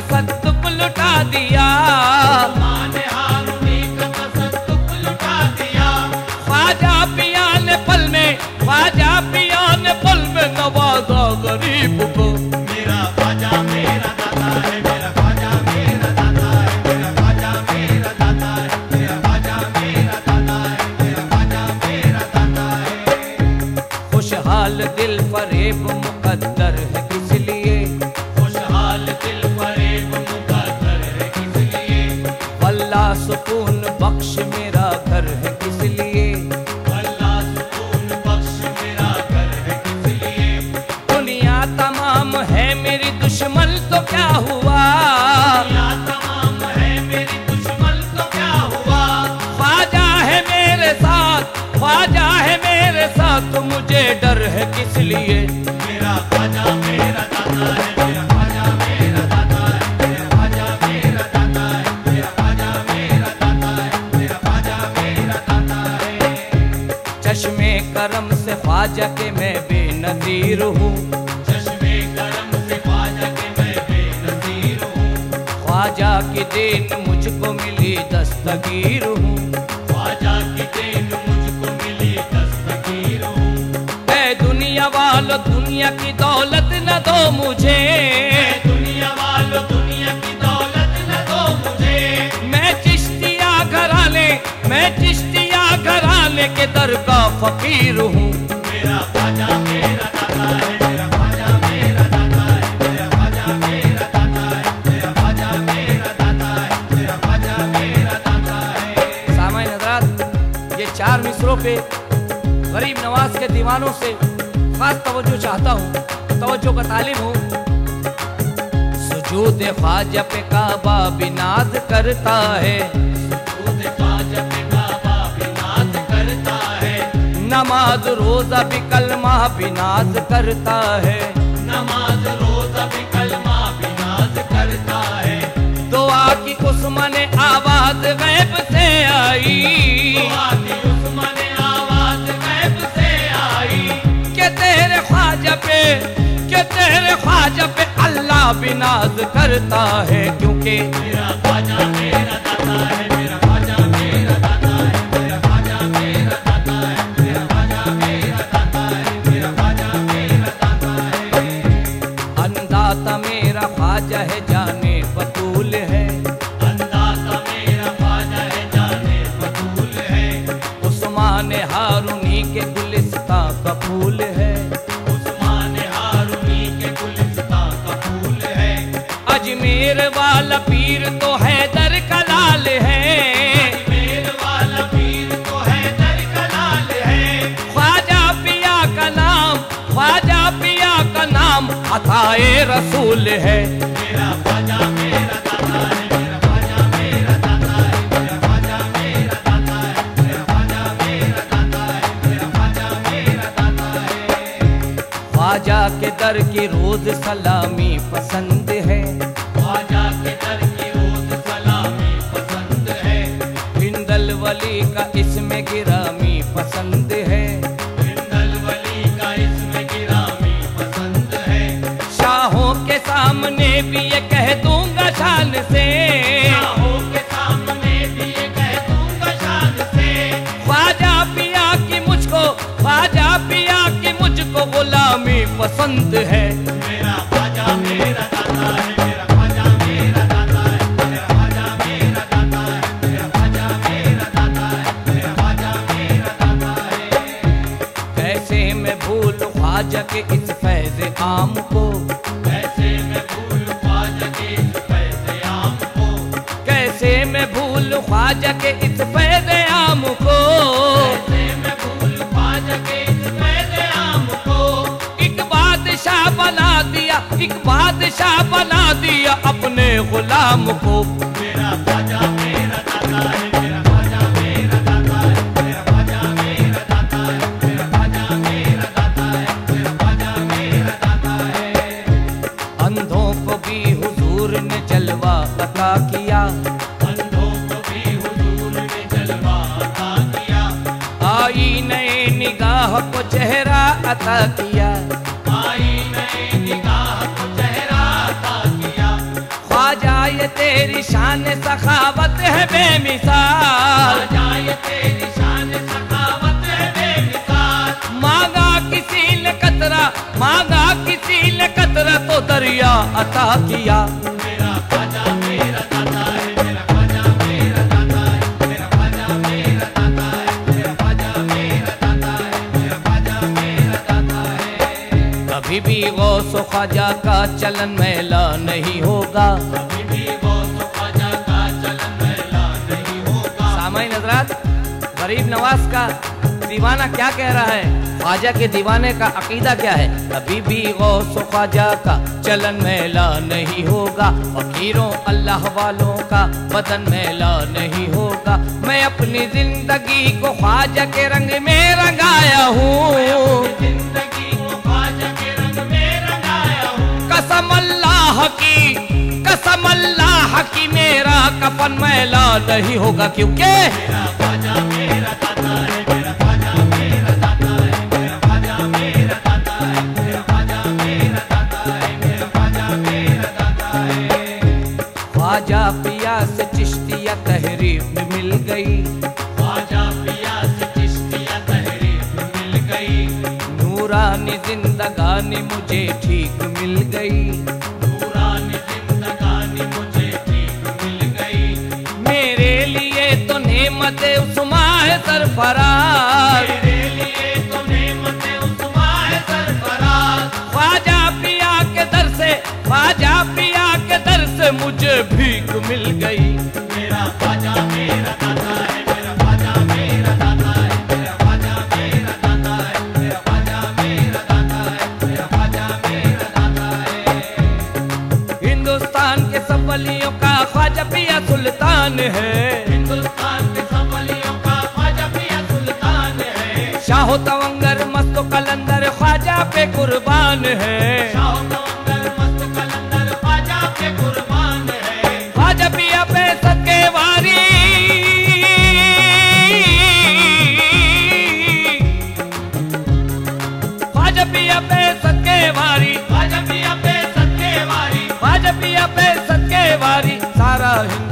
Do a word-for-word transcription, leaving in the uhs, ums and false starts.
तसद्दुक लुटा दिया, उस्मान हारूनी का तसद्दुक लुटा दिया। ख्वाजा पिया ने पल में, ख्वाजा पिया ने पल में नवाजा गरीब को। मेरा ख्वाजा मेरा दाता है, मेरा ख्वाजा मेरा दाता है, मेरा ख्वाजा मेरा दाता है, मेरा ख्वाजा मेरा दाता है, मेरा ख्वाजा मेरा दाता है। खुशहाल दिल फरेब मुकद्दर है किस लिए, खुशहाल दिल फरेब मुकद्दर है किस लिए। अल्लाह सुकून बख्श मेरा घर है किस लिए, अल्लाह सुकून बख्श मेरा घर है किस लिए। दुनिया तमाम है मेरी दुश्मन तो क्या हुआ, दुनिया तमाम है मेरी दुश्मन तो क्या हुआ। ख्वाजा है मेरे साथ, ख्वाजा है मेरे साथ, तो मुझे डर है किस लिए। मेरा ख्वाजा मेरा दाता है, मेरा ख्वाजा मेरा दाता है, मेरा ख्वाजा मेरा दाता है, मेरा ख्वाजा मेरा दाता है, मेरा ख्वाजा मेरा दाता है। चश्मे करम से ख्वाजा के मैं बेनजीर हूँ, चश्मे करम से ख्वाजा के मैं बेनज़ीर हूँ। ख्वाजा की देन मुझको मिली दस्तगीर हूँ। ख्वाजा की देन मुझको मिली दस्तगीर हूँ। ऐ दुनिया वालों दुनिया की दौलत न दो मुझे, ऐ दुनिया वालों दुनिया की दौलत न दो मुझे। मैं चिश्तिया घराने, मैं चिश्तिया घराने के दर का फकीर हूँ। मेरा ख्वाजा मेरा दाता है, मेरा ख्वाजा मेरा दाता है, मेरा ख्वाजा मेरा दाता है, मेरा ख्वाजा मेरा दाता है, मेरा ख्वाजा मेरा दाता है। सामान्य हज़रात, ये चार मिसरों पे गरीब नवाज के दीवानों से खास तवज्जो चाहता हूँ, तवज्जो का तालिब हूँ। सुजूद ख्वाजा पे काबा भी नाज करता है, खुद ख्वाजा पे काबा भी नाज करता है। नमाज रोजा भी कलमा भी नाज करता है। नमाज रोजा भी कलमा भी नाज करता है। दुआ की उस्मान आवाज गैब से आई, दुआ की उस्मान आवाज गैब से आई। के तेरे ख्वाजा पे, के तेरे ख्वाजा पे अल्लाह भी नाज करता है, क्योंकि मेरा ख्वाजा मेरा दाता है, मेरा ख्वाजा मेरा दाता है, मेरा ख्वाजा मेरा दाता है, मेरा ख्वाजा मेरा दाता है, मेरा ख्वाजा मेरा दाता है। अंदाता मेरा ख्वाजा है जाने बतूल है, अंदाता मेरा ख्वाजा है जाने बतूल है। उस्मान हारूनी के गुलिस्तां का फूल है, उस्मान हारूनी के गुलिस्तां का फूल है। अजमेर वाला पीर तो हैदर का लाल है, अजमेर वाला पीर तो हैदर का लाल है। ख्वाजा पिया का नाम, ख्वाजा पिया का नाम अताए रसूल है। मेरा ख्वाजा मेरा दाता है, मेरा ख्वाजा मेरा दाता है, मेरा ख्वाजा मेरा दाता है, मेरा ख्वाजा मेरा दाता है, मेरा ख्वाजा मेरा दाता है। ख्वाजा के दर की रोज सलामी पसंद है, ख्वाजा के दर की रोज सलामी पसंद है। हिंदल वली का इसमें गिरामी पसंद है, हिंदल वली का इसमें गिरामी पसंद है। शाहों के सामने भी ये कह दूंगा शान से, शाहों के सामने भी ये कह दूंगा शान से। ख्वाजा पिया की मुझको, ख्वाजा पिया की मुझको गुलामी पसंद है। मेरा ख्वाजा मेरा दाता है, मेरा ख्वाजा मेरा दाता है, मेरा ख्वाजा मेरा दाता है, मेरा ख्वाजा मेरा दाता है, मेरा ख्वाजा मेरा दाता है। कैसे मैं भूल ख्वाजा के इस फैज़ आम को, कैसे मैं भूल ख्वाजा के इस फैज़ आम को। कैसे मैं भूल ख्वाजा के इस फैज़ आम को। कैसे मैं भूल ख्वाजा के इस फैज़ आम को। एक बादशाह बना दिया, एक बादशाह बना दिया अपने गुलाम को। मेरा ख्वाजा मेरा दाता है, मेरा ख्वाजा मेरा दाता है, मेरा ख्वाजा मेरा दाता है, मेरा ख्वाजा मेरा दाता है, मेरा ख्वाजा मेरा दाता है। अंधों को भी हुजूर ने जलवा अता किया, अंधों को भी हुजूर ने जलवा अता किया। आई नए निगाह को चेहरा अता किया। आई नए निगाह को चेहरा अता किया। ये तेरी शान सखावत है बेमिसाल, ख्वाजा ये तेरी शान सखावत है बेमिसाल। मांगा किसी ने कतरा, मांगा किसी ने कतरा तो दरिया अता किया। मेरा ख्वाजा मेरा दाता है, मेरा ख्वाजा मेरा दाता है, मेरा ख्वाजा मेरा दाता है, मेरा ख्वाजा मेरा दाता है, मेरा ख्वाजा मेरा दाता है। कभी भी गौस ख्वाजा का चलन मैला नहीं होगा, कभी भी गौस ख्वाजा का चलन मैला नहीं होगा। सामाईन हज़रात, गरीब नवाज का दीवाना क्या कह रहा है, ख्वाजा के दीवाने का अकीदा क्या है? कभी भी गौस ख्वाजा का चलन मैला नहीं होगा, फकीरों अल्लाह वालों का बदन मैला नहीं होगा। मैं अपनी जिंदगी को ख्वाजा के रंग में रंगाया हूँ, जिंदगी को ख्वाजा के रंग में रंगाया हूँ। कसम अल्लाह की, कसम अल्लाह की मेरा कफन मैला नहीं होगा, क्योंकि मेरा ख्वाजा मेरा दाता है, मेरा ख्वाजा मेरा दाता है, मेरा ख्वाजा मेरा दाता है, मेरा ख्वाजा मेरा दाता है, मेरा ख्वाजा मेरा दाता है। ख्वाजा पिया से चिश्तिया तहरीर मिल गई, ख्वाजा पिया से चिश्तिया तहरीर मिल गई। नूरानी जिंदगानी मुझे ठीक मिल गई, नूरानी जिंदगानी मुझे ठीक मिल गई। मेरे लिए तो नेमत उस्मा है सरफराज, मेरे लिए तो नेमत उस्मा है सरफराज। ख्वाजा पिया के दर से, ख्वाजा पिया के दर से मुझे भीख मिल गई। मेरा ख्वाजा मेरा दाता है, मेरा ख्वाजा मेरा दाता है, मेरा ख्वाजा मेरा दाता है, मेरा ख्वाजा मेरा दाता है, मेरा ख्वाजा मेरा दाता है। हिंदुस्तान के सब वलियों का ख्वाजा पिया सुल्तान है, हिंदुस्तान के सब वलियों का ख्वाजा पिया सुल्तान है। शाहो तवंगर मस्त कलंदर ख्वाजा पे कुर्बान है, शाह तवंगर मस्त कलंदर ख्वाजा पे कुर्बान है। ख्वाजा पिया पे सके वारी, ख्वाजा पिया पे सके वारी, ख्वाजा पिया पे सत्य वारी, ख्वाजा पिया पे सके वारी। सारा हिंद